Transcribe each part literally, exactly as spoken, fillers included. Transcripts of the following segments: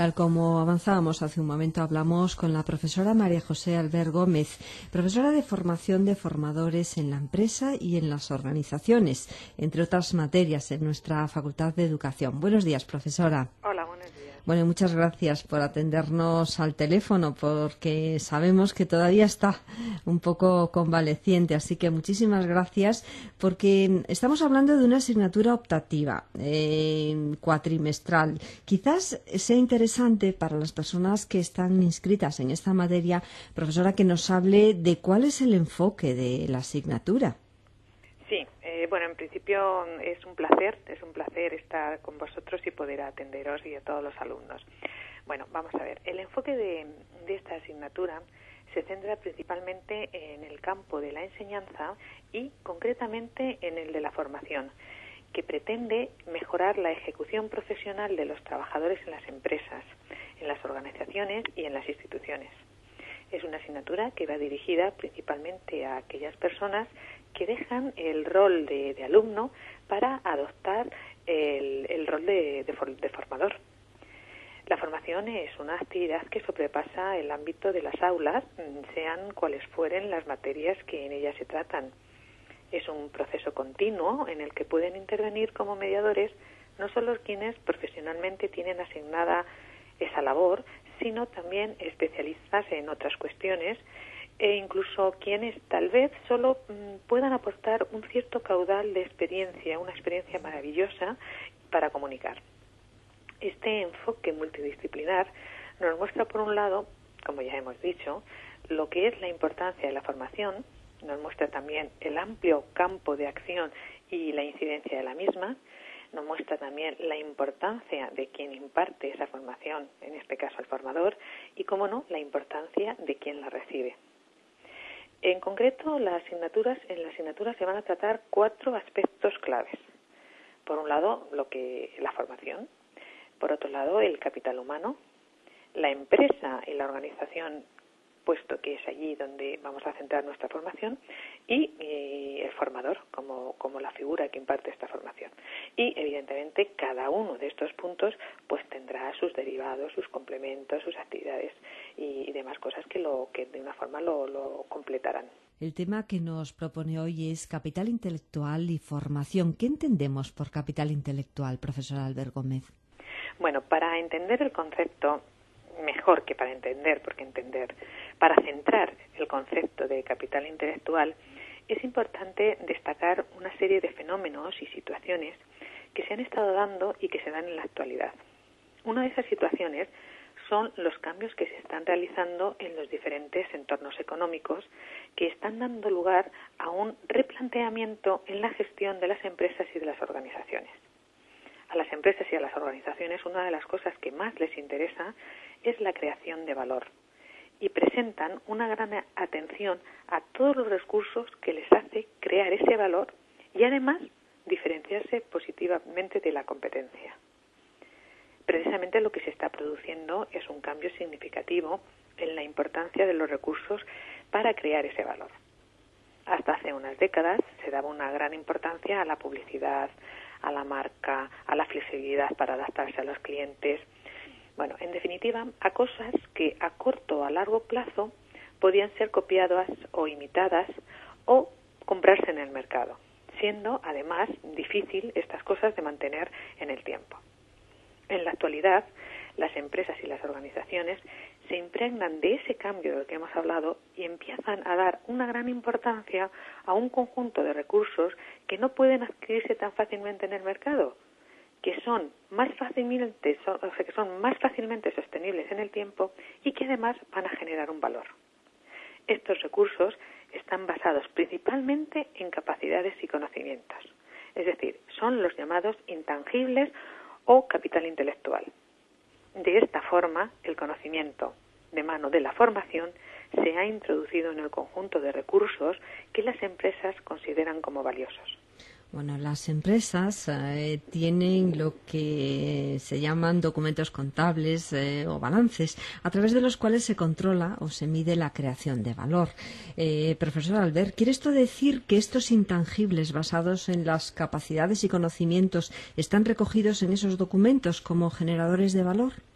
Tal como avanzábamos hace un momento, hablamos con la profesora María José Albert Gómez, profesora de formación de formadores en la empresa y en las organizaciones, entre otras materias en nuestra Facultad de Educación. Buenos días, profesora. Hola, buenos días. Bueno, muchas gracias por atendernos al teléfono, porque sabemos que todavía está un poco convaleciente, así que muchísimas gracias, porque estamos hablando de una asignatura optativa, eh, cuatrimestral. Quizás sea interesante para las personas que están inscritas en esta materia, profesora, que nos hable de cuál es el enfoque de la asignatura. Sí, eh, bueno, en principio es un placer, es un placer estar con vosotros y poder atenderos y a todos los alumnos. Bueno, vamos a ver, el enfoque de, de esta asignatura se centra principalmente en el campo de la enseñanza y concretamente en el de la formación, que pretende mejorar la ejecución profesional de los trabajadores en las empresas, en las organizaciones y en las instituciones. Es una asignatura que va dirigida principalmente a aquellas personas que dejan el rol de, de alumno para adoptar el, el rol de, de, de formador. La formación es una actividad que sobrepasa el ámbito de las aulas, sean cuales fueren las materias que en ellas se tratan. Es un proceso continuo en el que pueden intervenir como mediadores no solo quienes profesionalmente tienen asignada esa labor, sino también especialistas en otras cuestiones e incluso quienes tal vez solo mmm, puedan aportar un cierto caudal de experiencia, una experiencia maravillosa para comunicar. Este enfoque multidisciplinar nos muestra, por un lado, como ya hemos dicho, lo que es la importancia de la formación, nos muestra también el amplio campo de acción y la incidencia de la misma, nos muestra también la importancia de quien imparte esa formación, en este caso el formador, y, cómo no, la importancia de quien la recibe. En concreto, las asignaturas, en la asignatura se van a tratar cuatro aspectos claves. Por un lado, lo que la formación. Por otro lado, el capital humano, la empresa y la organización, puesto que es allí donde vamos a centrar nuestra formación, y, y el formador como, como la figura que imparte esta formación. Y, evidentemente, cada uno de estos puntos pues tendrá sus derivados, sus complementos, sus actividades y, y demás cosas que, lo, que de una forma lo, lo completarán. El tema que nos propone hoy es capital intelectual y formación. ¿Qué entendemos por capital intelectual, profesora Albert Gómez? Bueno, para entender el concepto, mejor que para entender, porque entender, para centrar el concepto de capital intelectual, es importante destacar una serie de fenómenos y situaciones que se han estado dando y que se dan en la actualidad. Una de esas situaciones son los cambios que se están realizando en los diferentes entornos económicos que están dando lugar a un replanteamiento en la gestión de las empresas y de las organizaciones. A las empresas y a las organizaciones una de las cosas que más les interesa es la creación de valor y presentan una gran atención a todos los recursos que les hace crear ese valor y además diferenciarse positivamente de la competencia. Precisamente lo que se está produciendo es un cambio significativo en la importancia de los recursos para crear ese valor. Hasta hace unas décadas se daba una gran importancia a la publicidad, a la marca, a la flexibilidad para adaptarse a los clientes. Bueno, en definitiva, a cosas que a corto o a largo plazo podían ser copiadas o imitadas o comprarse en el mercado, siendo además difícil estas cosas de mantener en el tiempo. En la actualidad, las empresas y las organizaciones se impregnan de ese cambio del que hemos hablado y empiezan a dar una gran importancia a un conjunto de recursos que no pueden adquirirse tan fácilmente en el mercado, que son más fácilmente, o sea, que son más fácilmente sostenibles en el tiempo y que además van a generar un valor. Estos recursos están basados principalmente en capacidades y conocimientos, es decir, son los llamados intangibles o capital intelectual. De esta forma, el conocimiento, de mano de la formación, se ha introducido en el conjunto de recursos que las empresas consideran como valiosos. Bueno, las empresas eh, tienen lo que se llaman documentos contables eh, o balances, a través de los cuales se controla o se mide la creación de valor. Eh, profesor Albert, ¿quiere esto decir que estos intangibles basados en las capacidades y conocimientos están recogidos en esos documentos como generadores de valor?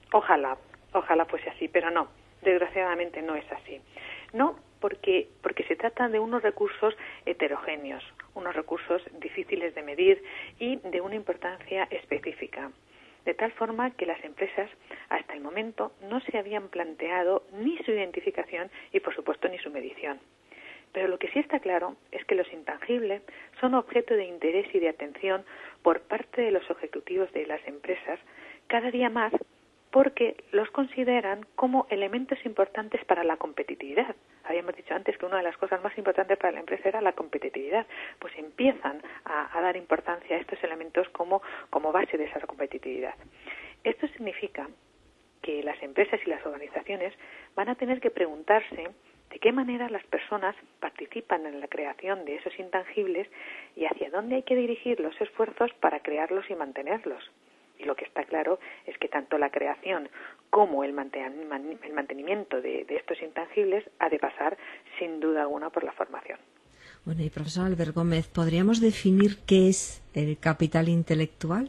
Ojalá, ojalá fuese así, pero no, desgraciadamente no es así. No, porque, porque se trata de unos recursos heterogéneos, unos recursos difíciles de medir y de una importancia específica. De tal forma que las empresas hasta el momento no se habían planteado ni su identificación y, por supuesto, ni su medición. Pero lo que sí está claro es que los intangibles son objeto de interés y de atención por parte de los ejecutivos de las empresas cada día más, porque los consideran como elementos importantes para la competitividad. Habíamos dicho antes que una de las cosas más importantes para la empresa era la competitividad. Pues empiezan a, a dar importancia a estos elementos como, como base de esa competitividad. Esto significa que las empresas y las organizaciones van a tener que preguntarse de qué manera las personas participan en la creación de esos intangibles y hacia dónde hay que dirigir los esfuerzos para crearlos y mantenerlos. Y lo que está claro es que tanto la creación como el mantenimiento de, de estos intangibles ha de pasar sin duda alguna por la formación. Bueno, y profesor Albert Gómez, ¿podríamos definir qué es el capital intelectual?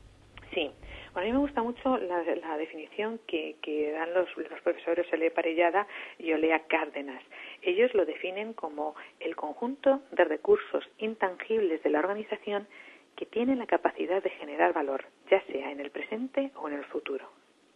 Sí. Bueno, a mí me gusta mucho la, la definición que, que dan los, los profesores Olea Parellada y Olea Cárdenas. Ellos lo definen como el conjunto de recursos intangibles de la organización que tiene la capacidad de generar valor, ya sea en el presente o en el futuro.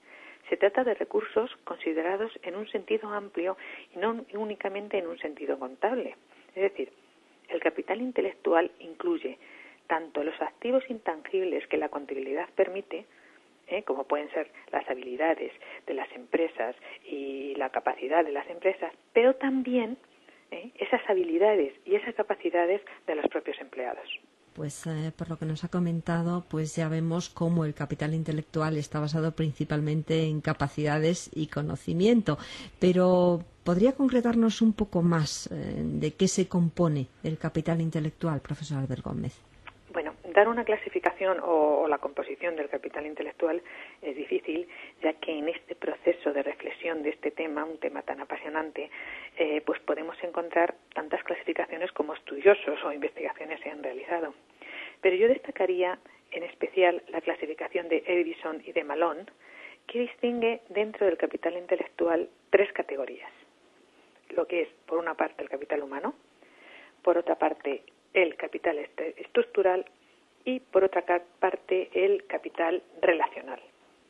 Se trata de recursos considerados en un sentido amplio y no únicamente en un sentido contable. Es decir, el capital intelectual incluye tanto los activos intangibles que la contabilidad permite, ¿eh? como pueden ser las habilidades de las empresas y la capacidad de las empresas, pero también ¿eh? esas habilidades y esas capacidades de los propios empleados. Pues eh, por lo que nos ha comentado, pues ya vemos cómo el capital intelectual está basado principalmente en capacidades y conocimiento. Pero ¿podría concretarnos un poco más eh, de qué se compone el capital intelectual, profesor Albert Gómez? Bueno, dar una clasificación o, o la composición del capital intelectual es difícil, ya que en este proceso de reflexión de este tema, un tema tan apasionante, eh, pues podemos encontrar tantas clasificaciones como estudiosos o investigaciones se han realizado. Pero yo destacaría en especial la clasificación de Edison y de Malone, que distingue dentro del capital intelectual tres categorías. Lo que es, por una parte, el capital humano, por otra parte, el capital estructural y, por otra parte, el capital relacional.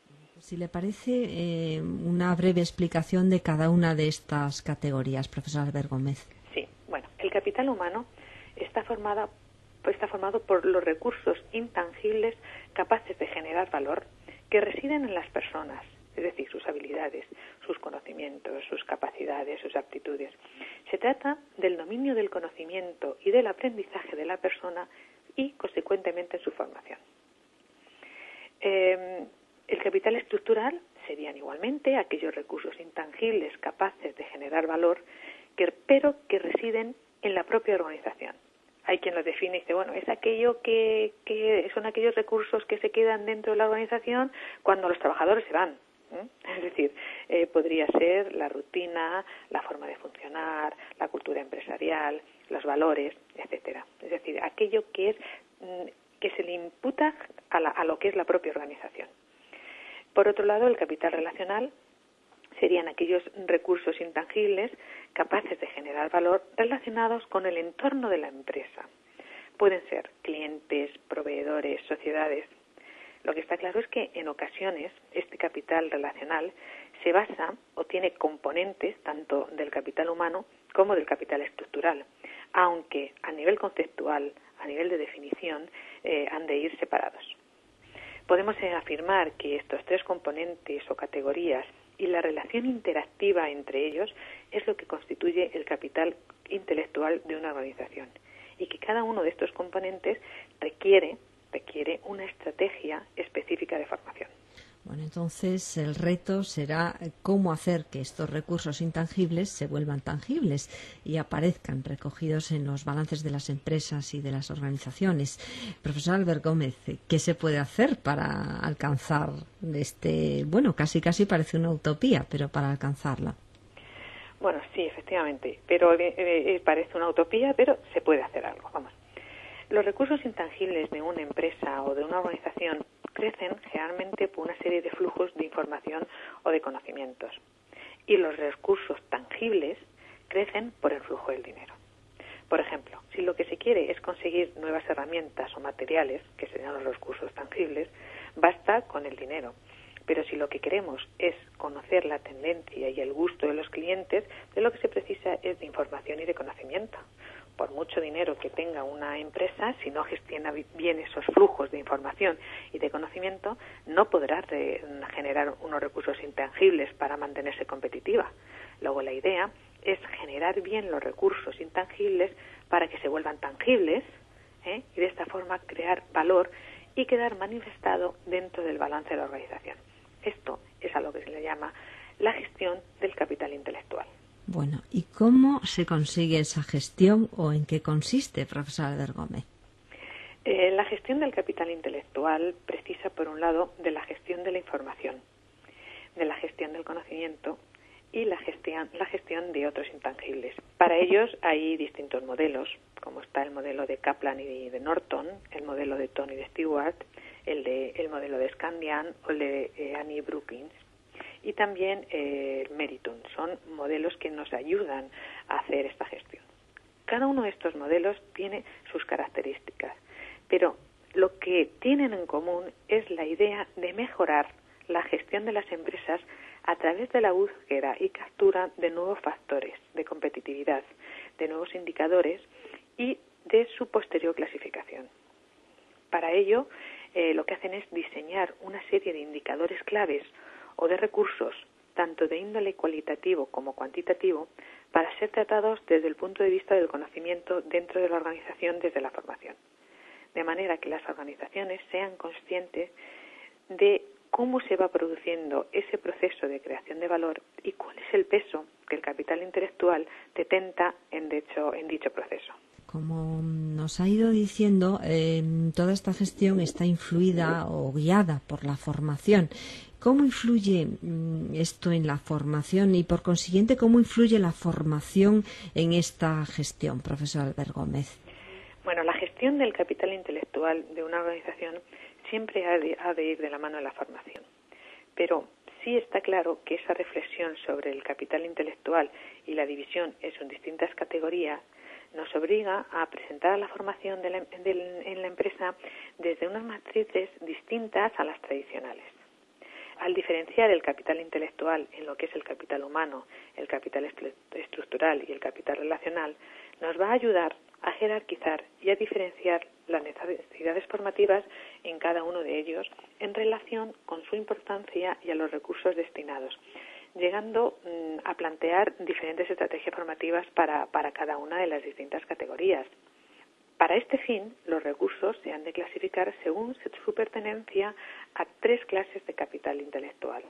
Si le parece, eh, una breve explicación de cada una de estas categorías, profesor Albert Gómez. Sí, bueno, el capital humano está formado, está formado por los recursos intangibles capaces de generar valor que residen en las personas, es decir, sus habilidades, sus conocimientos, sus capacidades, sus aptitudes. Se trata del dominio del conocimiento y del aprendizaje de la persona y, consecuentemente, su formación. Eh, el capital estructural serían igualmente aquellos recursos intangibles capaces de generar valor, que, pero que residen en la propia organización. Hay quien lo define y dice, bueno, es aquello que, que son aquellos recursos que se quedan dentro de la organización cuando los trabajadores se van. ¿eh? Es decir, eh, podría ser la rutina, la forma de funcionar, la cultura empresarial, los valores, etcétera. Es decir, aquello que es que se le imputa a, la, a lo que es la propia organización. Por otro lado, el capital relacional serían aquellos recursos intangibles capaces de generar valor relacionados con el entorno de la empresa. Pueden ser clientes, proveedores, sociedades. Lo que está claro es que en ocasiones este capital relacional se basa o tiene componentes tanto del capital humano como del capital estructural, aunque a nivel conceptual, a nivel de definición, eh, han de ir separados. Podemos afirmar que estos tres componentes o categorías y la relación interactiva entre ellos es lo que constituye el capital intelectual de una organización y que cada uno de estos componentes requiere, requiere una estrategia específica de formación. Bueno, entonces el reto será cómo hacer que estos recursos intangibles se vuelvan tangibles y aparezcan recogidos en los balances de las empresas y de las organizaciones. Profesor Albert Gómez, ¿qué se puede hacer para alcanzar este, bueno, casi casi parece una utopía, pero para alcanzarla? Bueno, sí, efectivamente, pero eh, eh, parece una utopía, pero se puede hacer algo, vamos. Los recursos intangibles de una empresa o de una organización crecen generalmente por una serie de flujos de información o de conocimientos. Y los recursos tangibles crecen por el flujo del dinero. Por ejemplo, si lo que se quiere es conseguir nuevas herramientas o materiales, que serían los recursos tangibles, basta con el dinero. Pero si lo que queremos es conocer la tendencia y el gusto de los clientes, de lo que se precisa es de información y de conocimiento. Por mucho dinero que tenga una empresa, si no gestiona bien esos flujos de información y de conocimiento, no podrá re- generar unos recursos intangibles para mantenerse competitiva. Luego, la idea es generar bien los recursos intangibles para que se vuelvan tangibles, ¿eh? y de esta forma crear valor y quedar manifestado dentro del balance de la organización. Esto es a lo que se le llama la gestión del capital intelectual. Bueno, ¿y cómo se consigue esa gestión o en qué consiste, profesor Albert Gómez? Eh, la gestión del capital intelectual precisa, por un lado, de la gestión de la información, de la gestión del conocimiento y la gestión, la gestión de otros intangibles. Para ellos hay distintos modelos, como está el modelo de Kaplan y de Norton, el modelo de Tony de Stewart, el, de, el modelo de Scandian o el de eh, Annie Brookins. Y también eh, el Meriton. Son modelos que nos ayudan a hacer esta gestión. Cada uno de estos modelos tiene sus características, pero lo que tienen en común es la idea de mejorar la gestión de las empresas a través de la búsqueda y captura de nuevos factores de competitividad, de nuevos indicadores y de su posterior clasificación. Para ello, eh, lo que hacen es diseñar una serie de indicadores claves o de recursos, tanto de índole cualitativo como cuantitativo, para ser tratados desde el punto de vista del conocimiento dentro de la organización desde la formación. De manera que las organizaciones sean conscientes de cómo se va produciendo ese proceso de creación de valor y cuál es el peso que el capital intelectual detenta en dicho, en dicho proceso. Como nos ha ido diciendo, eh, toda esta gestión está influida o guiada por la formación. ¿Cómo influye mm, esto en la formación y, por consiguiente, cómo influye la formación en esta gestión, profesor Albert Gómez? Bueno, la gestión del capital intelectual de una organización siempre ha de, ha de ir de la mano de la formación. Pero sí está claro que esa reflexión sobre el capital intelectual y la división en sus distintas categorías nos obliga a presentar a la formación de la, de, en la empresa desde unas matrices distintas a las tradicionales. Al diferenciar el capital intelectual en lo que es el capital humano, el capital estructural y el capital relacional, nos va a ayudar a jerarquizar y a diferenciar las necesidades formativas en cada uno de ellos en relación con su importancia y a los recursos destinados, llegando mmm, a plantear diferentes estrategias formativas para, para cada una de las distintas categorías. Para este fin, los recursos se han de clasificar según su pertenencia a tres clases de capital intelectual,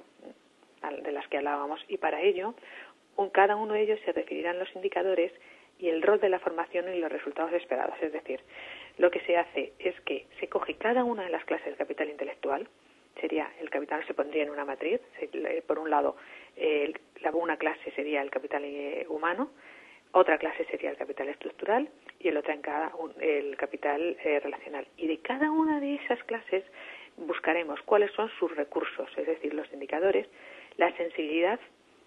de las que hablábamos, y para ello, un, cada uno de ellos se referirán los indicadores y el rol de la formación y los resultados esperados. Es decir, lo que se hace es que se coge cada una de las clases del capital intelectual, sería el capital se pondría en una matriz, por un lado, eh, una clase sería el capital humano, otra clase sería el capital estructural y el otra en cada un, el capital eh, relacional. Y de cada una de esas clases buscaremos cuáles son sus recursos, es decir, los indicadores, la sensibilidad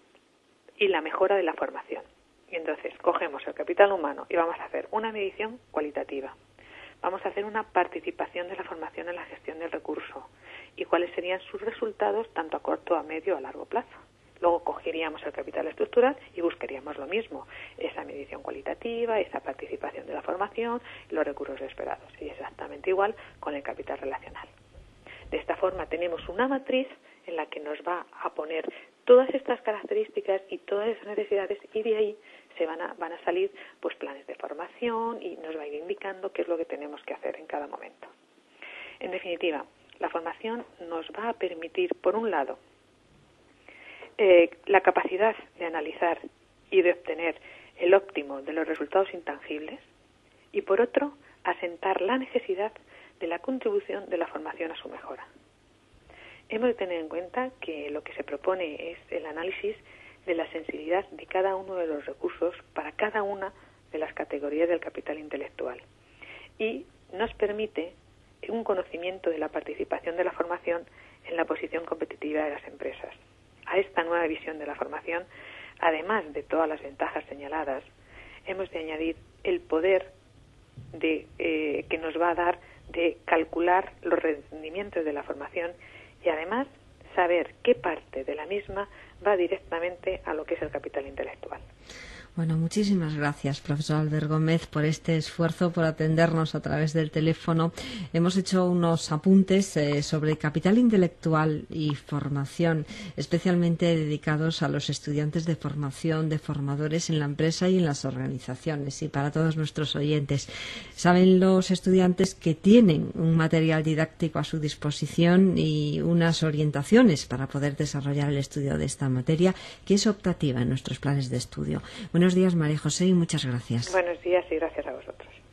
y la mejora de la formación. Y entonces cogemos el capital humano y vamos a hacer una medición cualitativa. Vamos a hacer una participación de la formación en la gestión del recurso y cuáles serían sus resultados tanto a corto, a medio o a largo plazo. Luego cogeríamos el capital estructural y buscaríamos lo mismo, esa medición cualitativa, esa participación de la formación, los recursos esperados. Y exactamente igual con el capital relacional. De esta forma tenemos una matriz en la que nos va a poner todas estas características y todas esas necesidades, y de ahí se van a, van a salir pues planes de formación y nos va a ir indicando qué es lo que tenemos que hacer en cada momento. En definitiva, la formación nos va a permitir, por un lado, eh, la capacidad de analizar y de obtener el óptimo de los resultados intangibles, y por otro, asentar la necesidad de la contribución de la formación a su mejora. Hemos de tener en cuenta que lo que se propone es el análisis de la sensibilidad de cada uno de los recursos para cada una de las categorías del capital intelectual y nos permite un conocimiento de la participación de la formación en la posición competitiva de las empresas. A esta nueva visión de la formación, además de todas las ventajas señaladas, hemos de añadir el poder de, eh, que nos va a dar de calcular los rendimientos de la formación y además saber qué parte de la misma va directamente a lo que es el capital intelectual. Bueno, muchísimas gracias, profesor Albert Gómez, por este esfuerzo, por atendernos a través del teléfono. Hemos hecho unos apuntes eh, sobre capital intelectual y formación, especialmente dedicados a los estudiantes de formación, de formadores en la empresa y en las organizaciones, y para todos nuestros oyentes. Saben los estudiantes que tienen un material didáctico a su disposición y unas orientaciones para poder desarrollar el estudio de esta materia, que es optativa en nuestros planes de estudio. Buenos días, María José, y muchas gracias. Buenos días y gracias a vosotros.